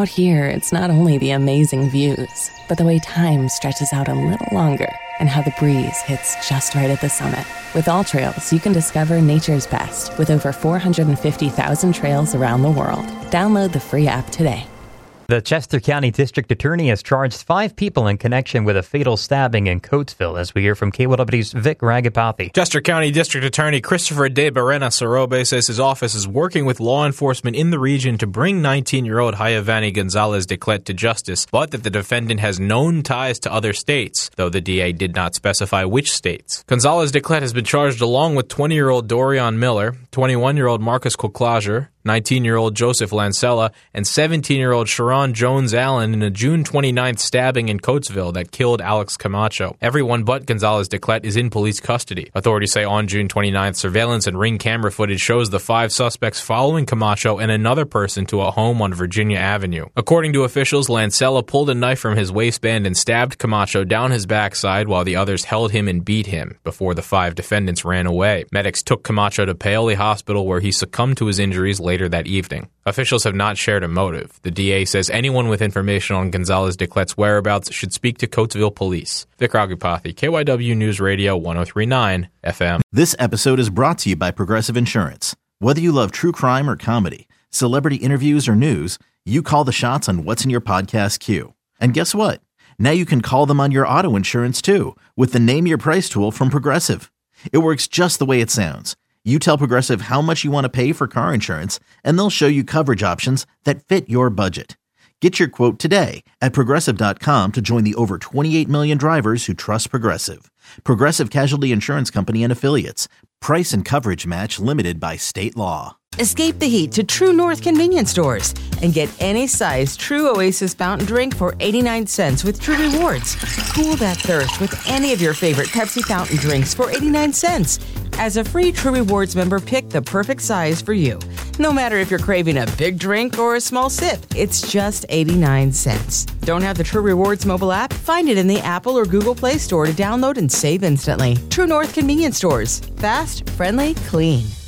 Out here, it's not only the amazing views, but the way time stretches out a little longer and how the breeze hits just right at the summit. With AllTrails, you can discover nature's best with over 450,000 trails around the world. Download the free app today. The Chester County District Attorney has charged 5 people in connection with a fatal stabbing in Coatesville, as we hear from KYW's Vic Ragapathy. Chester County District Attorney Christopher De Barena Sarobe says his office is working with law enforcement in the region to bring 19-year-old Hayavani Gonzalez Declet to justice, but that the defendant has known ties to other states, though the DA did not specify which states. Gonzalez Declet has been charged along with 20-year-old Dorian Miller, 21-year-old Marcus Colclager, 19-year-old Joseph Lancella, and 17-year-old Sharon Jones-Allen in a June 29th stabbing in Coatesville that killed Alex Camacho. Everyone but Gonzalez Declet is in police custody. Authorities say on June 29th, surveillance and ring camera footage shows the 5 suspects following Camacho and another person to a home on Virginia Avenue. According to officials, Lancella pulled a knife from his waistband and stabbed Camacho down his backside while the others held him and beat him before the 5 defendants ran away. Medics took Camacho to Paoli Hospital where he succumbed to his injuries later that evening. Officials have not shared a motive. The DA says anyone with information on Gonzalez Declet's whereabouts should speak to Coatesville Police. Vic Ragapathy, KYW News Radio 103.9 FM. This episode is brought to you by Progressive Insurance. Whether you love true crime or comedy, celebrity interviews or news, you call the shots on what's in your podcast queue. And guess what? Now you can call them on your auto insurance too with the Name Your Price tool from Progressive. It works just the way it sounds. You tell Progressive how much you want to pay for car insurance, and they'll show you coverage options that fit your budget. Get your quote today at Progressive.com to join the over 28 million drivers who trust Progressive. Progressive Casualty Insurance Company and Affiliates. Price and coverage match limited by state law. Escape the heat to True North convenience stores and get any size True Oasis fountain drink for 89 cents with True Rewards. Cool that thirst with any of your favorite Pepsi fountain drinks for 89 cents. As a free True Rewards member, pick the perfect size for you. No matter if you're craving a big drink or a small sip, it's just 89 cents. Don't have the True Rewards mobile app? Find it in the Apple or Google Play Store to download and save instantly. True North convenience stores. Fast, friendly, clean.